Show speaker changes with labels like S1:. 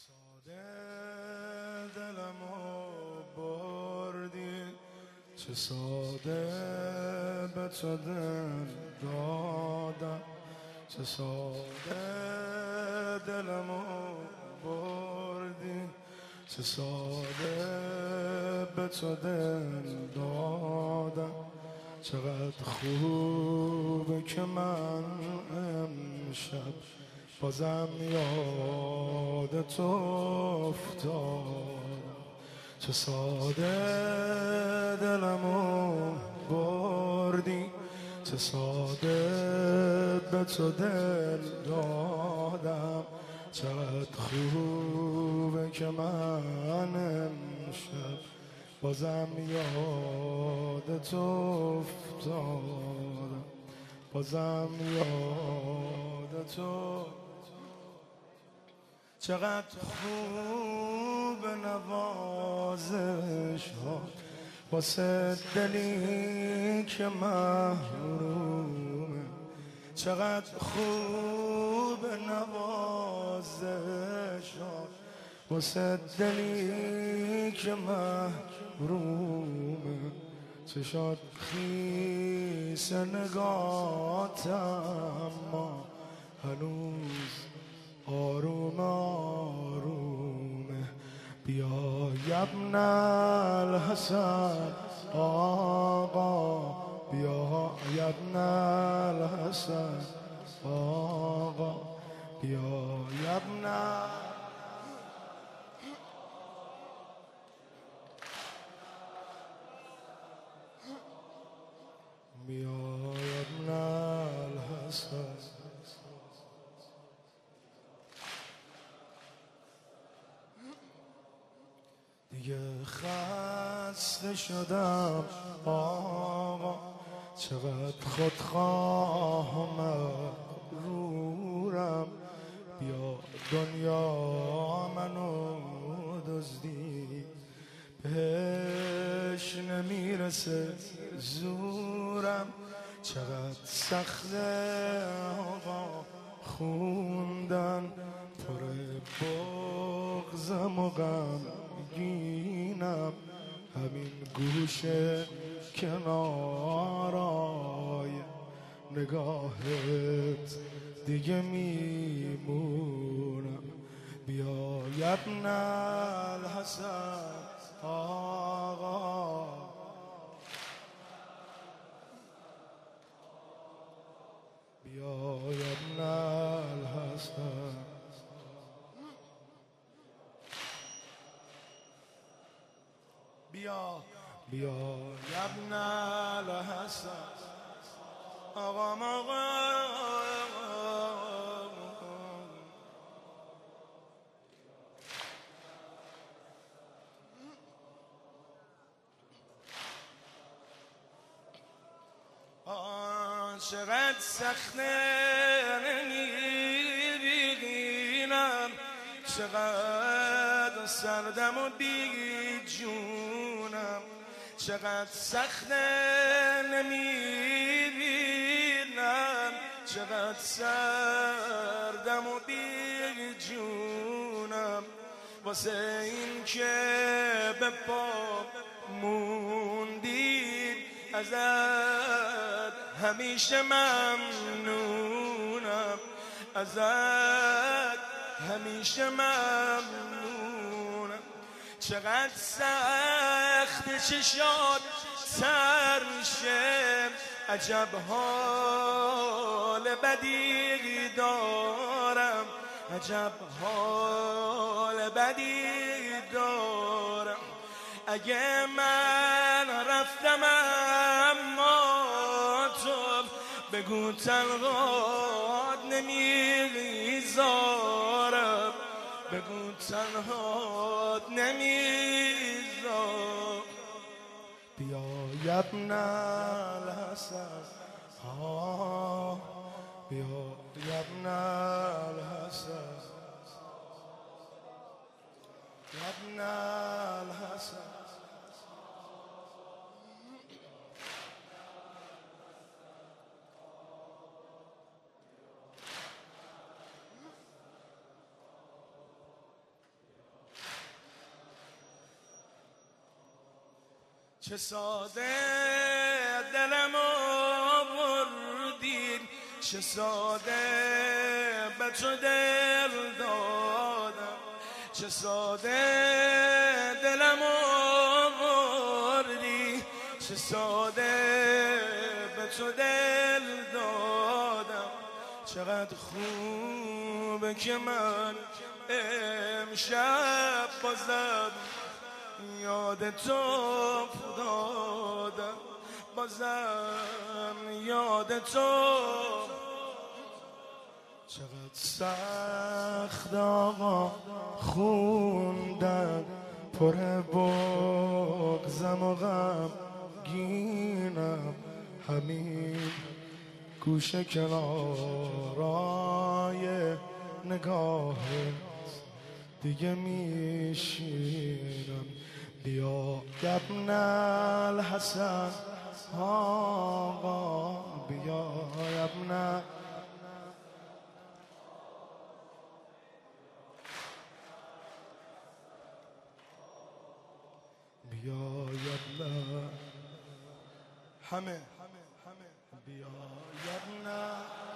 S1: ساده دلمو بردی، چه ساده به تو دل دادم، چه ساده دلمو بردی، چه ساده به تو دل دادم. چقدر خوبه که من امشب بازم یاد تو افتادم. چه ساده دلمو بردی، چه ساده به تو دل دادم. چقدر خوبه که من امشب بازم یاد تو افتادم، بازم یاد تو. چقدر خوب نوازش ها واسه دلی که محرومه. چقدر خوب نوازش ها واسه دلی که محرومه. چشات خیس نگاتم ما هنوز آروم آرومه. بیا ابن الحسن آقا، بیا ابن الحسن آقا، بیا ابن بیا ابن الحسن. دیگه خسته شدم آقا، چقدر خودخواه و مغرورم. بیا دنیا منو دزدی، بهش نمیرسه زورم. چقدر سخته آقا خوندن، پر بغضم و غمگینم. همین گوشه کنارای نگاهت دیگه میمونم. بیا ابن الحسن آقا، بیا ابن الحسن. بیا ابن الحسن آقا چقدر سخته نمیبینم، چقدر سردم و بی جونم. چقدر سخته نمیبینم، چقدر سردم و بی جونم. واسه این که به پا موندی ازت همیشه ممنونم، ازت همیشه ممنونم. چقدر سخت چشات سر شه، عجب حال بدی دارم، عجب حال بدی دارم. اگه من رفتم اما تو بگو تنهات نمیذارم، بگو تنهات نمیذارم. بیا ابن الحسن بیا ابن الحسن، ابن الحسن. چه ساده دلم آوردی، چه ساده به تو دل دادم، چه ساده دلم آوردی، چه ساده به تو دل دادم. چقدر خوبه که من امشب بازم یاد تو افتادم، بازم یاد تو. چقدر سخت آقا خوندن، پر بغضم و غمگینم، همین گوشه کنارای نگاهت دیگه میشینم. بیا ابن الحسن آقا، بیا ابن، بیا ابن همه بیا ابن